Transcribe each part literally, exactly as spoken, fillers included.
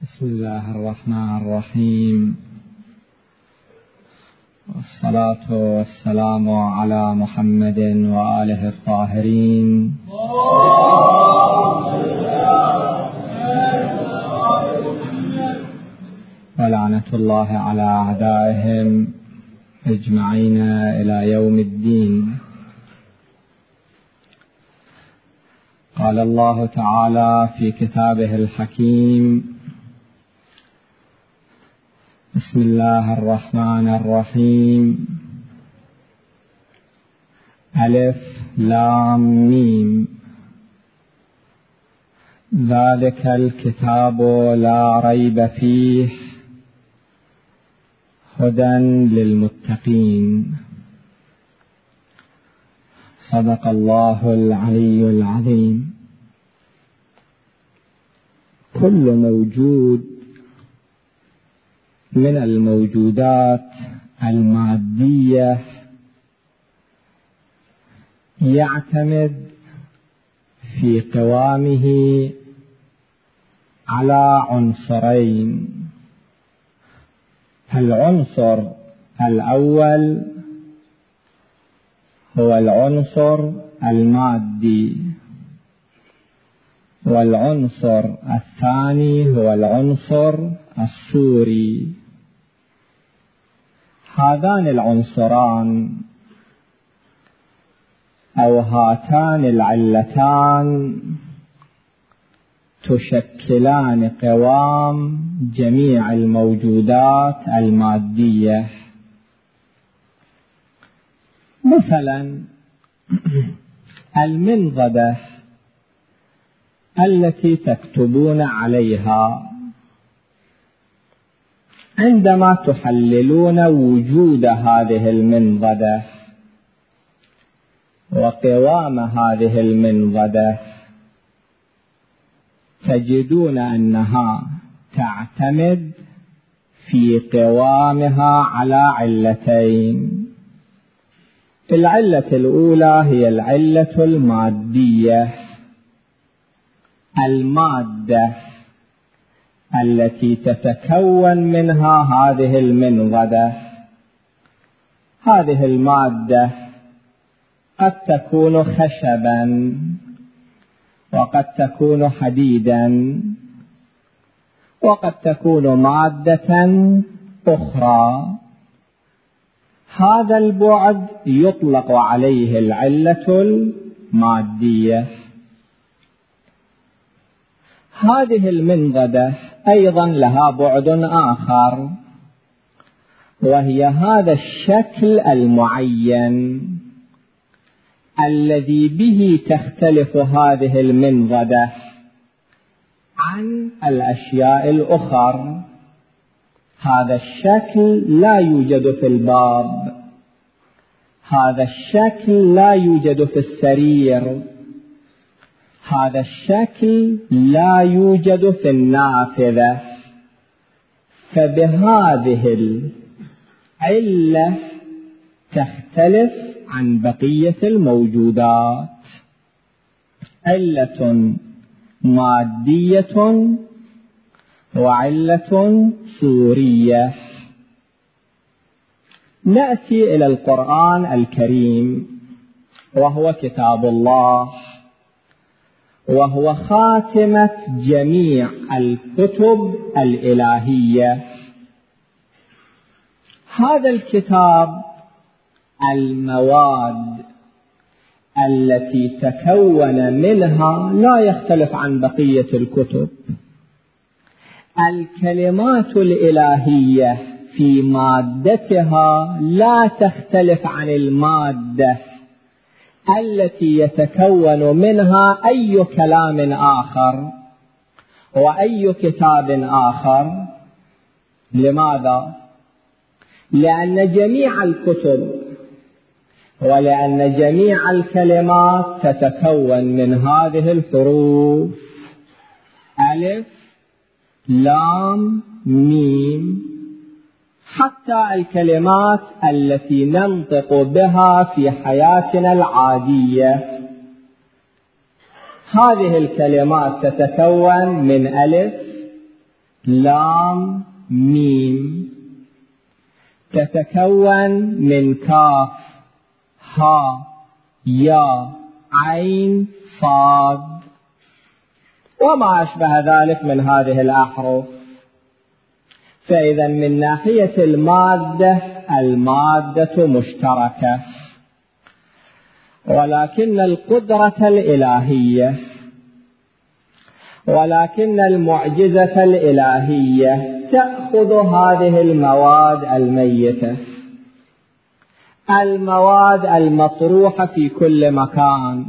بسم الله الرحمن الرحيم، والصلاة والسلام على محمد وآله الطاهرين، ولعنة الله على أعدائهم أجمعين إلى يوم الدين. قال الله تعالى في كتابه الحكيم: بسم الله الرحمن الرحيم، ألف لام ميم، ذلك الكتاب لا ريب فيه هدى للمتقين. صدق الله العلي العظيم. كل موجود من الموجودات المادية يعتمد في قوامه على عنصرين: العنصر الأول هو العنصر المادي، والعنصر الثاني هو العنصر الصوري. هذان العنصران أو هاتان العلتان تشكلان قوام جميع الموجودات المادية. مثلا المنضدة التي تكتبون عليها، عندما تحللون وجود هذه المنضدة وقوام هذه المنضدة تجدون أنها تعتمد في قوامها على علتين. العلة الأولى هي العلة المادية، المادة التي تتكون منها هذه المنضدة. هذه المادة قد تكون خشبا، وقد تكون حديدا، وقد تكون مادة أخرى. هذا البعد يطلق عليه العلة المادية. هذه المنضدة أيضا لها بعد آخر، وهي هذا الشكل المعين الذي به تختلف هذه المنضدة عن الأشياء الأخرى. هذا الشكل لا يوجد في الباب، هذا الشكل لا يوجد في السرير، هذا الشكل لا يوجد في النافذة. فبهذه العلة تختلف عن بقية الموجودات. علة مادية وعلة صورية. نأتي إلى القرآن الكريم، وهو كتاب الله، وهو خاتمة جميع الكتب الإلهية. هذا الكتاب المواد التي تكون منها لا يختلف عن بقية الكتب. الكلمات الإلهية في مادتها لا تختلف عن المادة التي يتكون منها أي كلام آخر وأي كتاب آخر. لماذا؟ لأن جميع الكتب ولأن جميع الكلمات تتكون من هذه الحروف: ألف لام ميم. حتى الكلمات التي ننطق بها في حياتنا العادية، هذه الكلمات تتكون من ألف لام ميم تتكون من كاف ها يا عين صاد وما أشبه ذلك من هذه الأحرف. فإذا من ناحية المادة المادة مشتركة، ولكن القدرة الإلهية ولكن المعجزة الإلهية تأخذ هذه المواد الميتة، المواد المطروحة في كل مكان،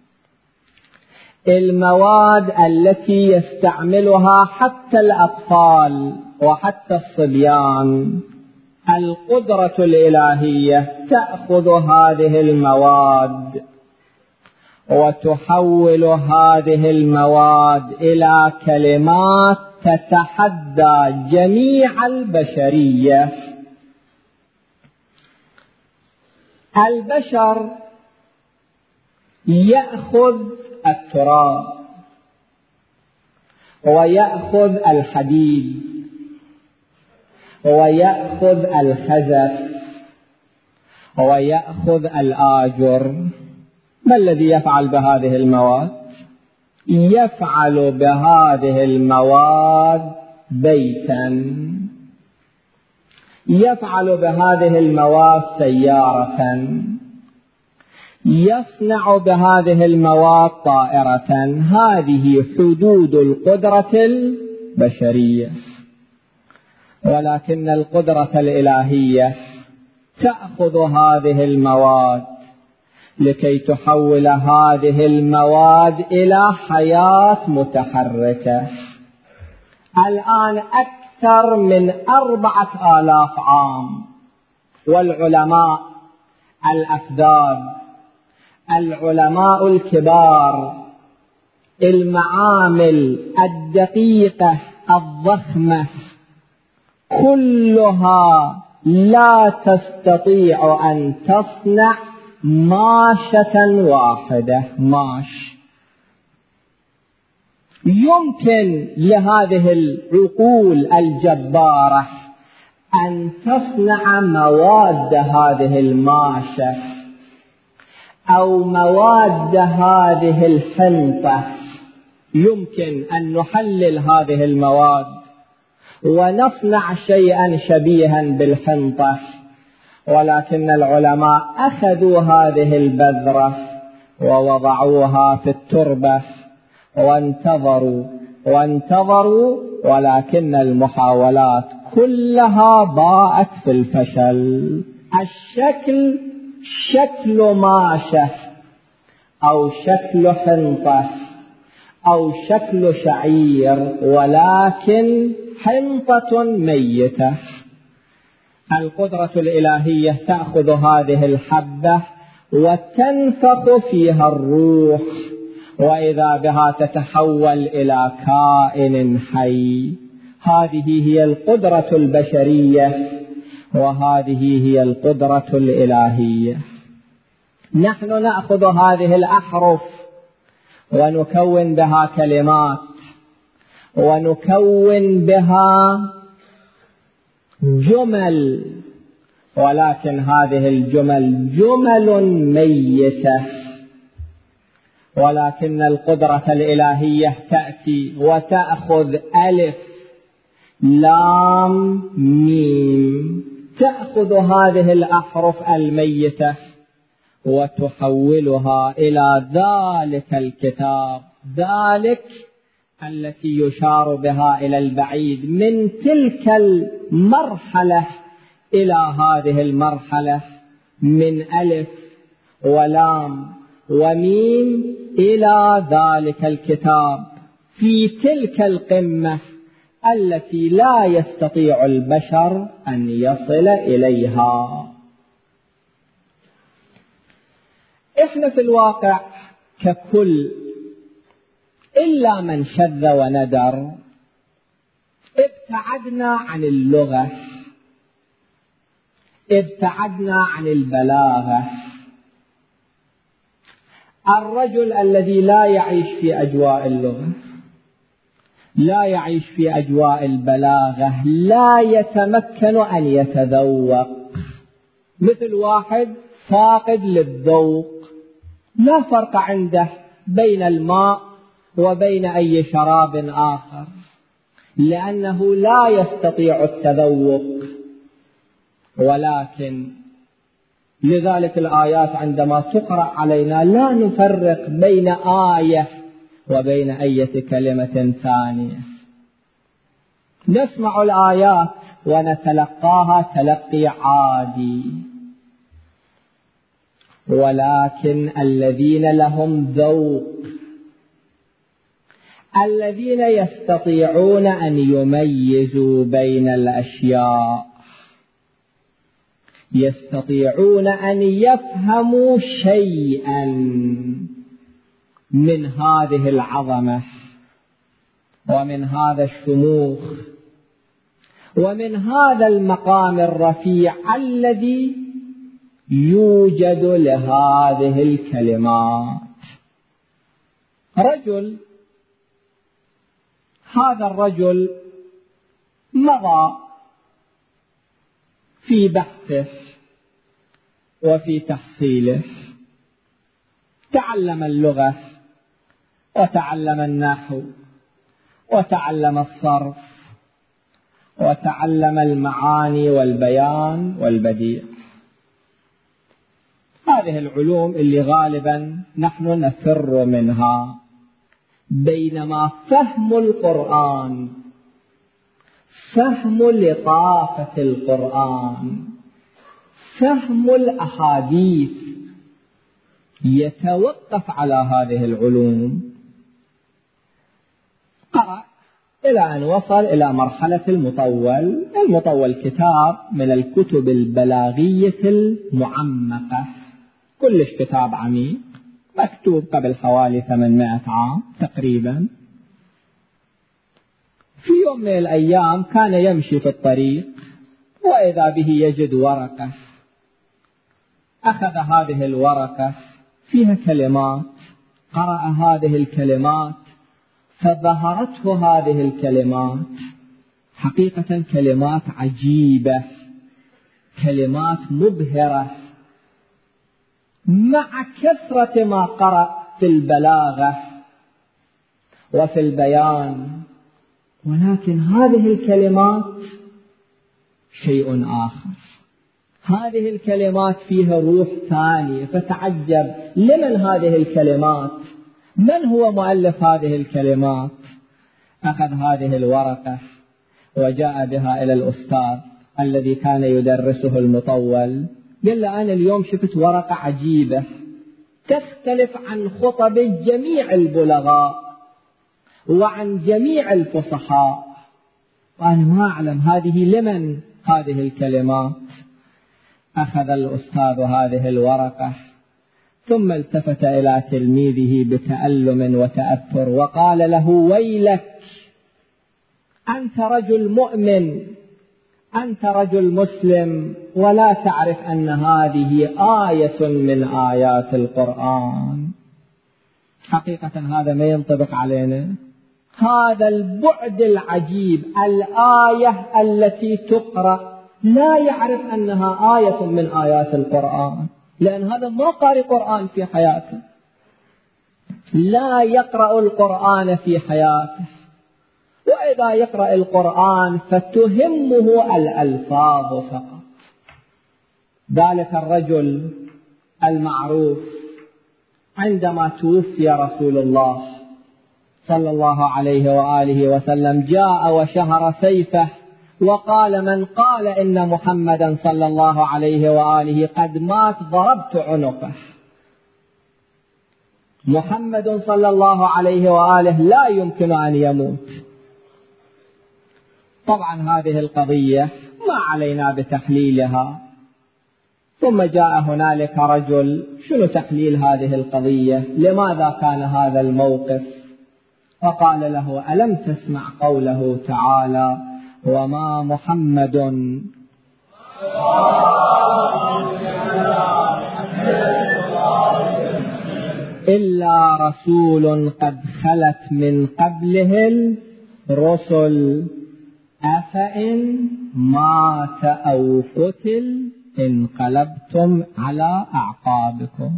المواد التي يستعملها حتى الأطفال وحتى الصبيان. القدرة الإلهية تأخذ هذه المواد وتحول هذه المواد إلى كلمات تتحدى جميع البشرية. البشر يأخذ التراب ويأخذ الحديد ويأخذ الخزف ويأخذ الآجر. ما الذي يفعل بهذه المواد؟ يفعل بهذه المواد بيتا، يفعل بهذه المواد سيارة، يصنع بهذه المواد طائرة. هذه حدود القدرة البشرية. ولكن القدرة الإلهية تأخذ هذه المواد لكي تحول هذه المواد إلى حياة متحركة. الآن أكثر من أربعة آلاف عام والعلماء الأفذاذ، العلماء الكبار، المعامل الدقيقة الضخمة كلها لا تستطيع أن تصنع ماشة واحدة. ماش يمكن لهذه العقول الجبارة أن تصنع مواد هذه الماشة أو مواد هذه الحنطة. يمكن أن نحلل هذه المواد ونصنع شيئا شبيها بالحنطة، ولكن العلماء أخذوا هذه البذرة ووضعوها في التربة وانتظروا وانتظروا، ولكن المحاولات كلها باءت في الفشل. الشكل شكل ماشة أو شكل حنطة أو شكل شعير، ولكن حنطة ميتة. القدرة الإلهية تأخذ هذه الحبة وتنفخ فيها الروح، وإذا بها تتحول إلى كائن حي. هذه هي القدرة البشرية وهذه هي القدرة الإلهية. نحن نأخذ هذه الأحرف ونكون بها كلمات ونكون بها جمل، ولكن هذه الجمل جمل ميتة. ولكن القدرة الإلهية تأتي وتأخذ ألف لام ميم، تأخذ هذه الأحرف الميتة وتحولها إلى ذلك الكتاب، ذلك التي يشار بها إلى البعيد، من تلك المرحلة إلى هذه المرحلة، من ألف ولام وميم إلى ذلك الكتاب، في تلك القمة التي لا يستطيع البشر أن يصل إليها. إحنا في الواقع ككل إلا من شذ وندر ابتعدنا عن اللغة، ابتعدنا عن البلاغة. الرجل الذي لا يعيش في أجواء اللغة، لا يعيش في أجواء البلاغة، لا يتمكن أن يتذوق، مثل واحد فاقد للذوق، لا فرق عنده بين الماء وبين أي شراب آخر، لأنه لا يستطيع التذوق. ولكن لذلك الآيات عندما تقرأ علينا لا نفرق بين آية وبين أي كلمة ثانية، نسمع الآيات ونتلقاها تلقي عادي. ولكن الذين لهم ذوق، الذين يستطيعون أن يميزوا بين الأشياء، يستطيعون أن يفهموا شيئا من هذه العظمة ومن هذا الشموخ ومن هذا المقام الرفيع الذي يوجد لهذه الكلمات. رجل، هذا الرجل مضى في بحثه وفي تحصيله، تعلم اللغة وتعلم النحو وتعلم الصرف وتعلم المعاني والبيان والبديع، هذه العلوم اللي غالبا نحن نفر منها. بينما فهم القرآن، فهم لطافة القرآن، فهم الأحاديث يتوقف على هذه العلوم. قرأ إلى أن وصل إلى مرحلة المطول. المطول كتاب من الكتب البلاغية المعمقة، كلش كتاب عميق، مكتوب قبل حوالي ثمانمائة عام تقريبا. في يوم من الأيام كان يمشي في الطريق وإذا به يجد ورقة، أخذ هذه الورقة فيها كلمات، قرأ هذه الكلمات فظهرته هذه الكلمات حقيقة كلمات عجيبة، كلمات مبهرة، مع كثرة ما قرأ في البلاغة وفي البيان، ولكن هذه الكلمات شيء آخر، هذه الكلمات فيها روح ثانية. فتعجب، لمن هذه الكلمات؟ من هو مؤلف هذه الكلمات؟ أخذ هذه الورقة وجاء بها إلى الأستاذ الذي كان يدرسه المطول، قال له أنا اليوم شفت ورقة عجيبة تختلف عن خطب جميع البلغاء وعن جميع الفصحاء، وأنا ما أعلم هذه لمن هذه الكلمات. أخذ الأستاذ هذه الورقة ثم التفت إلى تلميذه بتألم وتأثر وقال له: ويلك، أنت رجل مؤمن، أنت رجل مسلم، ولا تعرف أن هذه آية من آيات القرآن. حقيقة هذا ما ينطبق علينا، هذا البعد العجيب، الآية التي تقرأ لا يعرف أنها آية من آيات القرآن، لأن هذا ما قارئ قرآن في حياته، لا يقرأ القرآن في حياته، وإذا يقرأ القرآن فتهمه الألفاظ فقط. ذلك الرجل المعروف عندما توفي رسول الله صلى الله عليه وآله وسلم جاء وشهر سيفه وقال: من قال إن محمدا صلى الله عليه وآله قد مات ضربت عنقه. محمد صلى الله عليه وآله لا يمكن أن يموت. طبعا هذه القضية ما علينا بتحليلها. ثم جاء هنالك رجل، شنو تحليل هذه القضية؟ لماذا كان هذا الموقف؟ فقال له: ألم تسمع قوله تعالى: وما محمد إلا رسول قد خلت من قبله رسل أفإن مات أو قتل انقلبتم على أعقابكم.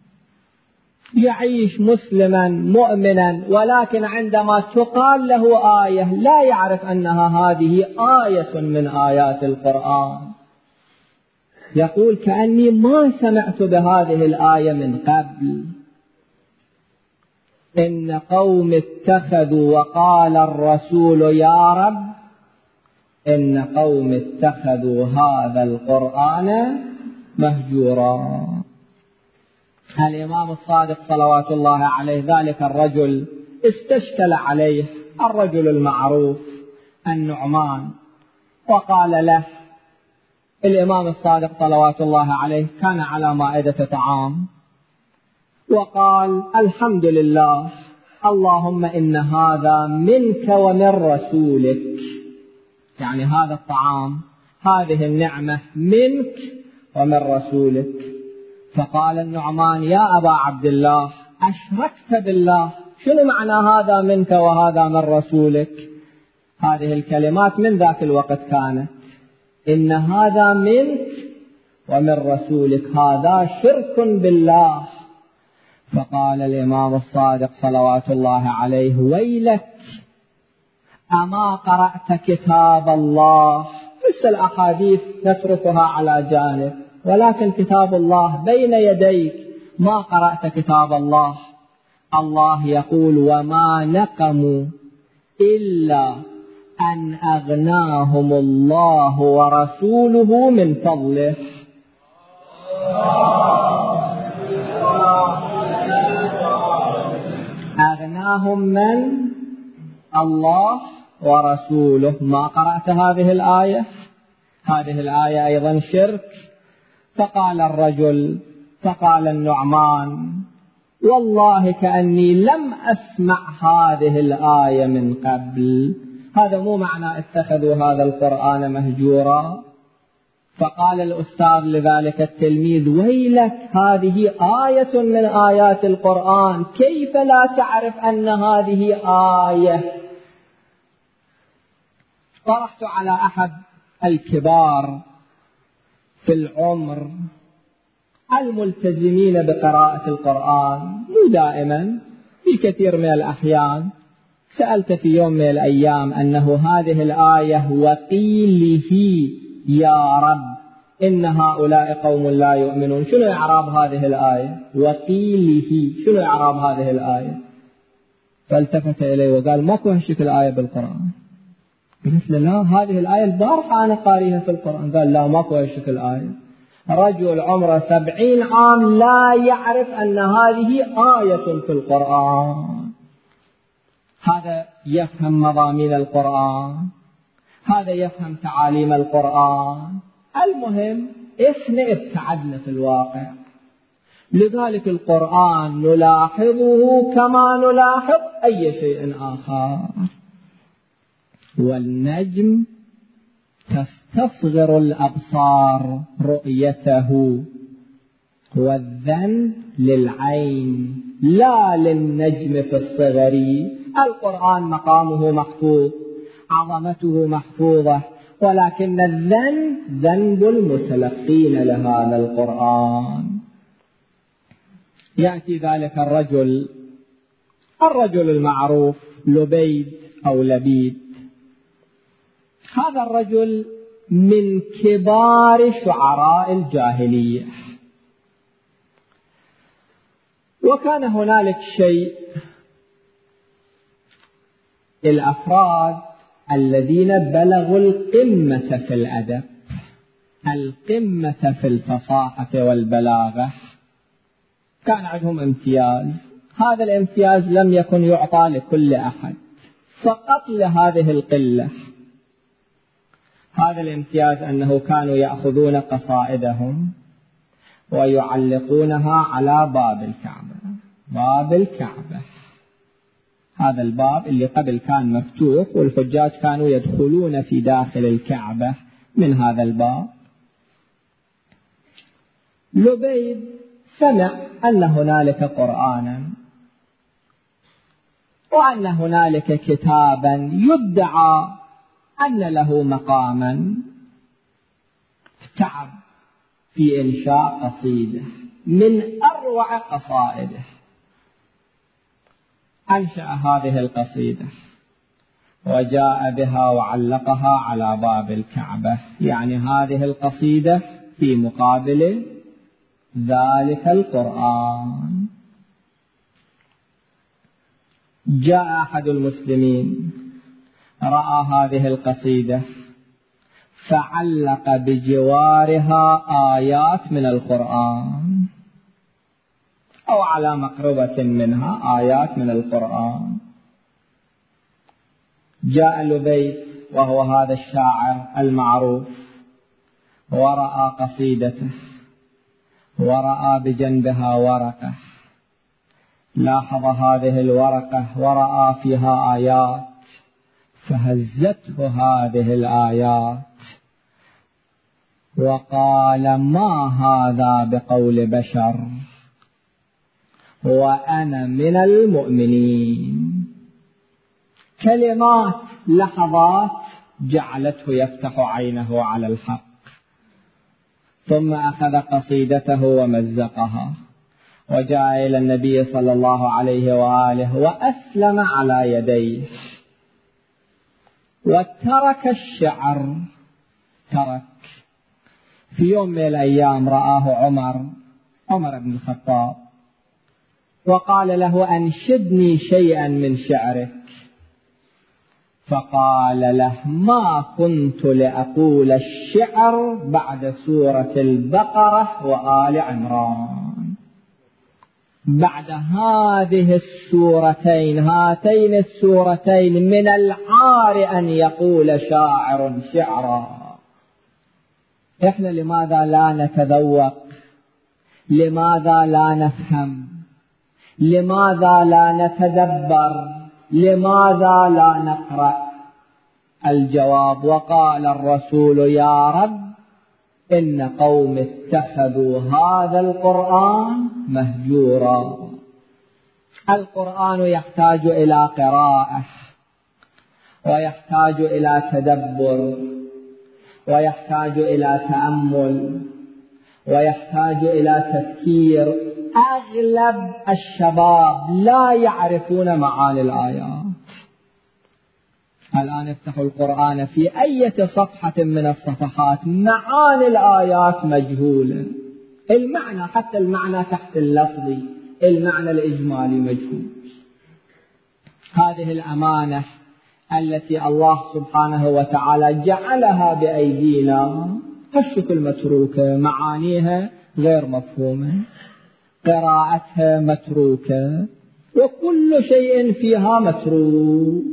يعيش مسلما مؤمنا، ولكن عندما تقال له آية لا يعرف أنها هذه آية من آيات القرآن، يقول كأني ما سمعت بهذه الآية من قبل. إن قوم اتخذوا وقال الرسول يا رب إن قوم اتخذوا هذا القرآن مهجورا. الإمام الصادق صلوات الله عليه ذلك الرجل استشكل عليه الرجل المعروف النعمان، وقال له الإمام الصادق صلوات الله عليه كان على مائدة طعام، وقال الحمد لله اللهم إن هذا منك ومن رسولك، يعني هذا الطعام هذه النعمة منك ومن رسولك. فقال النعمان يا أبا عبد الله أشركت بالله، شنو معنى هذا منك وهذا من رسولك؟ هذه الكلمات من ذاك الوقت كانت إن هذا منك ومن رسولك، هذا شرك بالله. فقال الإمام الصادق صلوات الله عليه ويلك أما قرأت كتاب الله؟ مثل الأحاديث نتركها على جانب، ولكن كتاب الله بين يديك، ما قرأت كتاب الله. الله يقول وما نقموا إلا أن أغناهم الله ورسوله من فضله. أغناهم من الله ورسوله. ما قرأت هذه الآية؟ هذه الآية أيضا شرك. فقال الرجل فقال النعمان والله كأني لم أسمع هذه الآية من قبل. هذا مو معنى اتخذوا هذا القرآن مهجورا. فقال الأستاذ لذلك التلميذ ويلك هذه آية من آيات القرآن، كيف لا تعرف أن هذه آية؟ طرحت على أحد الكبار في العمر الملتزمين بقراءة القرآن، مو دائما، في كثير من الأحيان، سألت في يوم من الأيام أنه هذه الآية وقيله يا رب إن هؤلاء قوم لا يؤمنون، شنو إعراب هذه الآية؟ وقيله شنو إعراب هذه الآية؟ فالتفت إليه وقال ماكو هالشكل آية بالقرآن. قلت له لا هذه الآية البارحة أنا قاريها في القرآن. قال لا ماكو هالشكل آية. رجل عمره سبعين عام لا يعرف أن هذه آية في القرآن. هذا يفهم مضامين القرآن، هذا يفهم تعاليم القرآن. المهم إحنا ابتعدنا في الواقع. لذلك القرآن نلاحظه كما نلاحظ أي شيء آخر. والنجم تستصغر الأبصار رؤيته، والذن للعين لا للنجم في الصغر. القرآن مقامه محفوظ، عظمته محفوظة، ولكن الذن ذنب المتلقين لهذا القرآن. يأتي ذلك الرجل الرجل المعروف لبيد أو لبيد. هذا الرجل من كبار شعراء الجاهلية، وكان هنالك شيء الأفراد الذين بلغوا القمة في الأدب، القمة في الفصاحة والبلاغة، كان عندهم امتياز. هذا الامتياز لم يكن يعطى لكل أحد، فقط لهذه القلة. هذا الامتياز أنه كانوا يأخذون قصائدهم ويعلقونها على باب الكعبة. باب الكعبة، هذا الباب اللي قبل كان مفتوح والحجاج كانوا يدخلون في داخل الكعبة من هذا الباب. لبيد سمع أن هنالك قرآنا، وأن هنالك كتابا يدعى أن له مقاما. تعب في إنشاء قصيدة من أروع قصائده، أنشأ هذه القصيدة وجاء بها وعلقها على باب الكعبة، يعني هذه القصيدة في مقابل ذلك القرآن. جاء أحد المسلمين رأى هذه القصيدة فعلق بجوارها آيات من القرآن أو على مقربة منها آيات من القرآن. جاء لبيد وهو هذا الشاعر المعروف ورأى قصيدته ورأى بجنبها ورقة، لاحظ هذه الورقة ورأى فيها آيات فهزته هذه الآيات وقال: ما هذا بقول بشر وأنا من المؤمنين. كلمات لحظات جعلته يفتح عينه على الحق، ثم أخذ قصيدته ومزقها وجاء إلى النبي صلى الله عليه وآله وأسلم على يديه وترك الشعر. ترك. في يوم من الأيام رآه عمر عمر بن الخطاب وقال له: أنشدني شيئا من شعرك. فقال له: ما كنت لأقول الشعر بعد سورة البقرة وآل عمران. بعد هذه السورتين هاتين السورتين من العار أن يقول شاعر شعرا. إحنا لماذا لا نتذوق؟ لماذا لا نفهم؟ لماذا لا نتدبر؟ لماذا لا نقرأ؟ الجواب: وقال الرسول: يا رب إن قوم اتخذوا هذا القرآن مهجورا. القرآن يحتاج إلى قراءة ويحتاج إلى تدبر ويحتاج إلى تأمل ويحتاج إلى تفكير. أغلب الشباب لا يعرفون معاني الآيات. الآن افتحوا القرآن في أي صفحة من الصفحات معاني الآيات مجهولة، المعنى حتى المعنى تحت اللفظي، المعنى الإجمالي مجهول. هذه الأمانة التي الله سبحانه وتعالى جعلها بأيدينا هالشكل متروكة، معانيها غير مفهومة، قراءتها متروكة، وكل شيء فيها متروك.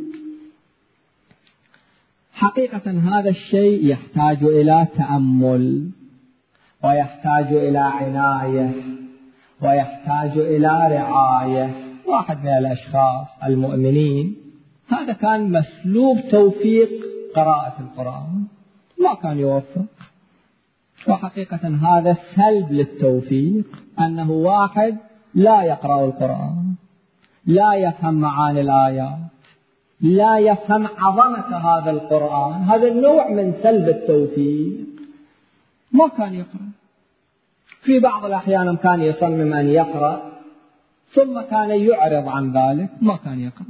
حقيقة هذا الشيء يحتاج إلى تأمل ويحتاج إلى عناية ويحتاج إلى رعاية. واحد من الأشخاص المؤمنين هذا كان مسلوب توفيق قراءة القرآن، ما كان يوفق. وحقيقة هذا سلب للتوفيق، أنه واحد لا يقرأ القرآن، لا يفهم معاني الآيات، لا يفهم عظمة هذا القرآن. هذا النوع من سلب التوفيق. ما كان يقرأ. في بعض الأحيان كان يصمم أن يقرأ ثم كان يعرض عن ذلك، ما كان يقرأ.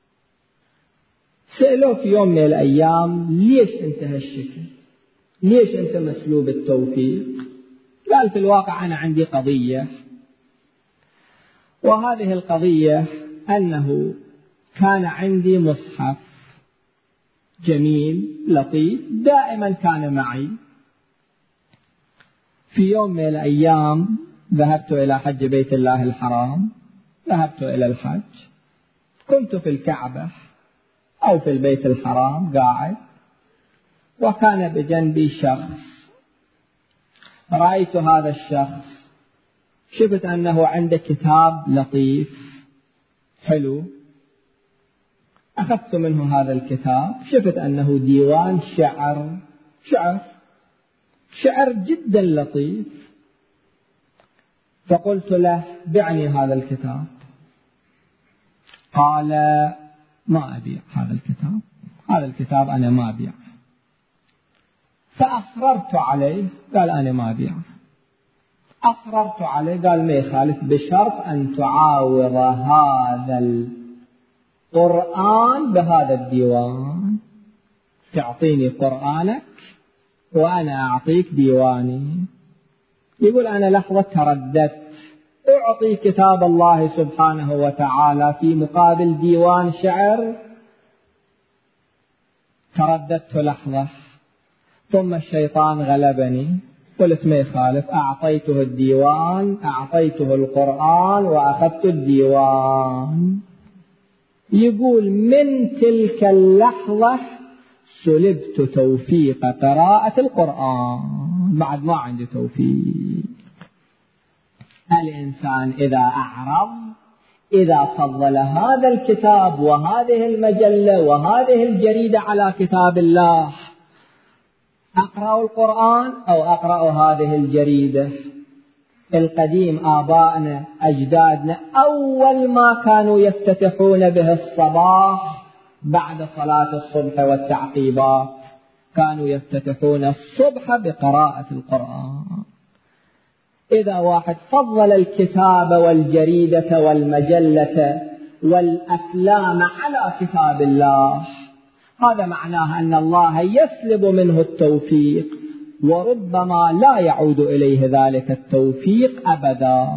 سألوه في يوم من الأيام: ليش أنت هالشكل؟ ليش أنت مسلوب التوفيق؟ قال: في الواقع أنا عندي قضية، وهذه القضية أنه كان عندي مصحف جميل لطيف دائما كان معي. في يوم من الأيام ذهبت إلى حج بيت الله الحرام، ذهبت إلى الحج، كنت في الكعبة أو في البيت الحرام قاعد، وكان بجنبي شخص. رأيت هذا الشخص، شفت أنه عنده كتاب لطيف حلو، أخذت منه هذا الكتاب، شفت أنه ديوان شعر شعر شعر جدا لطيف، فقلت له: بعني هذا الكتاب. قال ما أبيع هذا الكتاب، هذا الكتاب أنا ما أبيع. فأصررت عليه، قال أنا ما أبيع. أصررت عليه، قال ما يخالف، بشرط أن تعاوض هذا القرآن بهذا الديوان، تعطيني قرآنك وأنا أعطيك ديواني. يقول أنا لحظة ترددت، أعطي كتاب الله سبحانه وتعالى في مقابل ديوان شعر؟ ترددت لحظة، ثم الشيطان غلبني، قلت ما يخالف، أعطيته الديوان، أعطيته القرآن وأخذت الديوان. يقول من تلك اللحظة سلبت توفيق قراءة القرآن، بعد ما عندي توفيق. الإنسان إذا أعرض، إذا فضل هذا الكتاب وهذه المجلة وهذه الجريدة على كتاب الله، أقرأ القرآن أو أقرأ هذه الجريدة. القديم آبائنا أجدادنا أول ما كانوا يفتتحون به الصباح بعد صلاة الصبح والتعقيبات، كانوا يفتتحون الصبح بقراءة القرآن. إذا واحد فضل الكتاب والجريدة والمجلة والأفلام على كتاب الله، هذا معناه أن الله يسلب منه التوفيق، وربما لا يعود إليه ذلك التوفيق أبدا.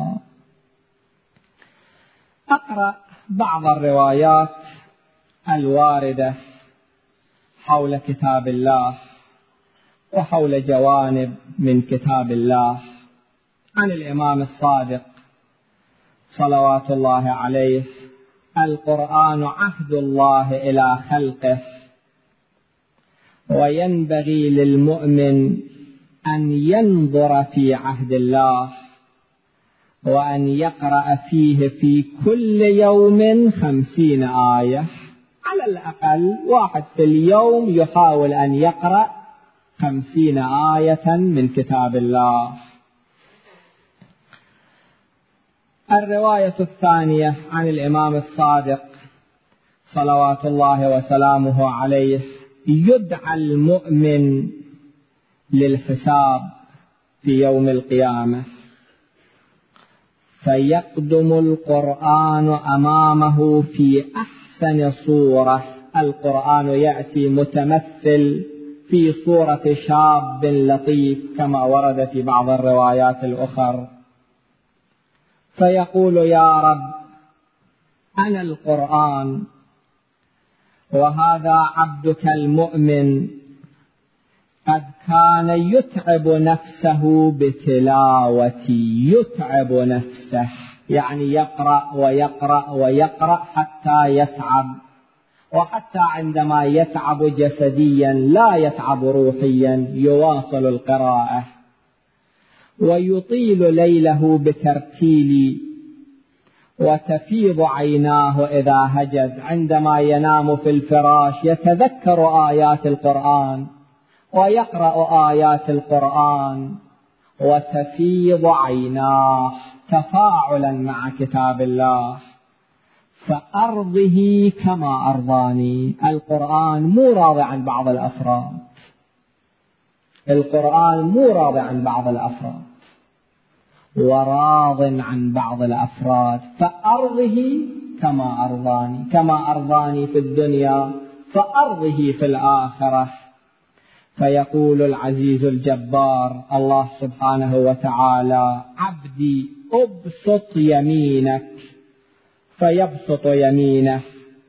أقرأ بعض الروايات الواردة حول كتاب الله وحول جوانب من كتاب الله. عن الإمام الصادق صلوات الله عليه: القرآن عهد الله إلى خلقه، وينبغي للمؤمن أن ينظر في عهد الله، وأن يقرأ فيه في كل يوم خمسين آية، على الأقل واحد في اليوم يحاول أن يقرأ خمسين آية من كتاب الله. الرواية الثانية عن الإمام الصادق صلوات الله وسلامه عليه: يدعى المؤمن للحساب في يوم القيامة، فيقدم القرآن أمامه في أحسن صورة. القرآن يأتي متمثل في صورة شاب لطيف كما ورد في بعض الروايات الأخرى، فيقول: يا رب، أنا القرآن، وهذا عبدك المؤمن قد كان يتعب نفسه بتلاوتي. يتعب نفسه يعني يقرأ ويقرأ ويقرأ حتى يتعب، وحتى عندما يتعب جسديا لا يتعب روحيا، يواصل القراءة ويطيل ليله بترتيل، وتفيض عيناه إذا هجز. عندما ينام في الفراش يتذكر آيات القرآن ويقرأ آيات القرآن، وتفيض عيناه تفاعلا مع كتاب الله. فأرضه كما أرضاني. القرآن مو راضي عن بعض الأفراد، القرآن مو راضي عن بعض الأفراد، وراض عن بعض الأفراد. فأرضه كما أرضاني، كما أرضاني في الدنيا فأرضه في الآخرة. فيقول العزيز الجبار الله سبحانه وتعالى: عبدي أبسط يمينك، فيبسط يمينه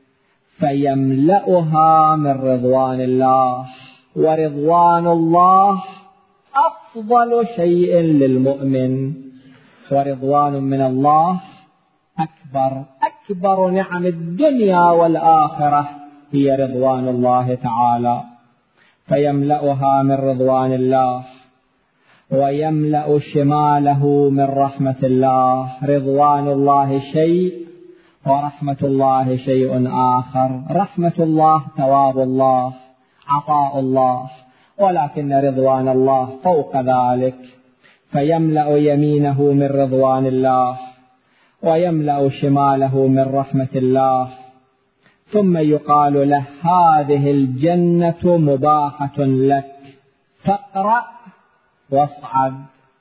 فيملأها من رضوان الله، ورضوان الله أفضل شيء للمؤمن، ورضوان من الله أكبر. أكبر نعم الدنيا والآخرة هي رضوان الله تعالى. فيملأها من رضوان الله، ويملأ شماله من رحمة الله. رضوان الله شيء ورحمة الله شيء آخر. رحمة الله ثواب الله، عطاء الله، ولكن رضوان الله فوق ذلك. فيملأ يمينه من رضوان الله، ويملأ شماله من رحمة الله، ثم يقال له هذه الجنة مباحة لك فاقرأ واصعد،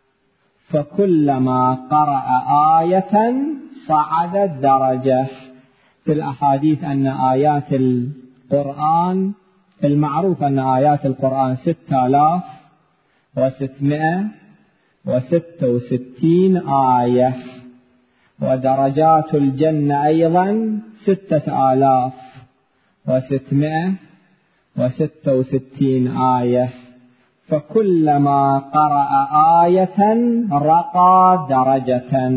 فكلما قرأ آية صعدت درجة. في الأحاديث أن آيات القرآن المعروف أن آيات القرآن ستة آلاف وستمائة وستة وستين آية، ودرجات الجنة أيضا ستة آلاف وستمائة وستة وستين آية، فكلما قرأ آية رقى درجة.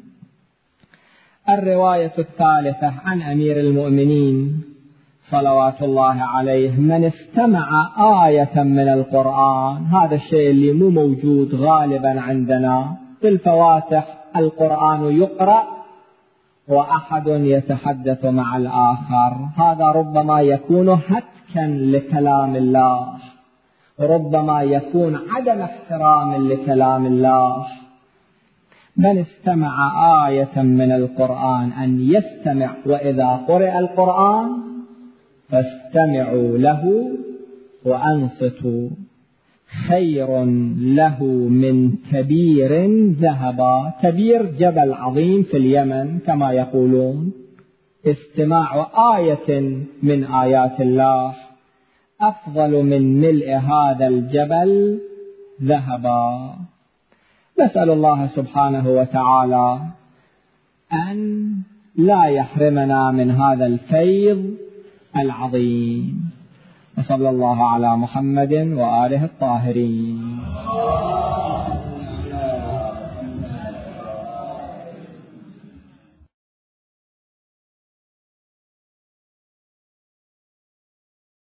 الرواية الثالثة عن أمير المؤمنين صلوات الله عليه: من استمع آية من القرآن، هذا الشيء اللي مو موجود غالبا عندنا في الفواتح، القرآن يقرأ وأحد يتحدث مع الآخر، هذا ربما يكون هتكا لكلام الله، ربما يكون عدم احترام لكلام الله. من استمع آية من القرآن أن يستمع، وإذا قرئ القرآن فاستمعوا له وأنصتوا، خير له من كبير ذهبا. كبير جبل عظيم في اليمن كما يقولون، استماع آية من آيات الله أفضل من ملء هذا الجبل ذهبا. نسأل الله سبحانه وتعالى أن لا يحرمنا من هذا الفيض العظيم. وصلى الله على محمد وآله الطاهرين.